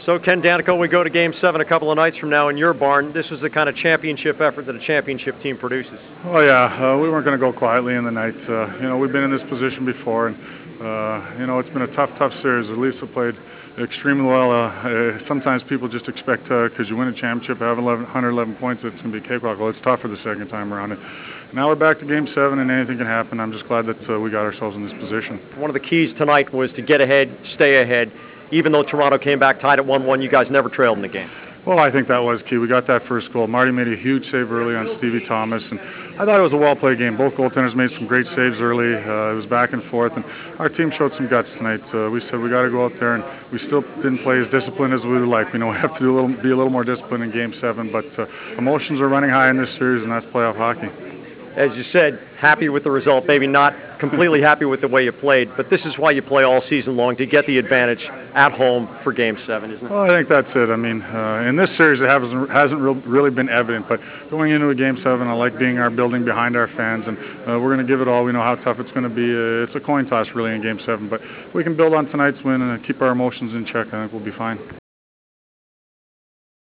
So, Ken Daneyko, we go to Game 7 a couple of nights from now in your barn. This was the kind of championship effort that a championship team produces. Oh yeah, we weren't going to go quietly in the night. We've been in this position before, and it's been a tough series. The Leafs have played extremely well. Sometimes people just expect because you win a championship, have 111 points, it's going to be a cakewalk. Well, it's tougher the second time around. And now we're back to Game 7, and anything can happen. I'm just glad that we got ourselves in this position. One of the keys tonight was to get ahead, stay ahead. Even though Toronto came back tied at 1-1, you guys never trailed in the game. Well, I think that was key. We got that first goal. Marty made a huge save early on Stevie Thomas, and I thought it was a well-played game. Both goaltenders made some great saves early. It was back and forth, and our team showed some guts tonight. We said we got to go out there, and we still didn't play as disciplined as we would like. We have to be a little more disciplined in Game 7, but emotions are running high in this series, and that's playoff hockey. As you said, happy with the result, maybe not completely happy with the way you played, but this is why you play all season long, to get the advantage at home for Game 7, isn't it? Well, I think that's it. I mean, in this series it hasn't really been evident, but going into a Game 7, I like being our building behind our fans, and we're going to give it all. We know how tough it's going to be. It's a coin toss really in Game 7, but if we can build on tonight's win and keep our emotions in check, I think we'll be fine.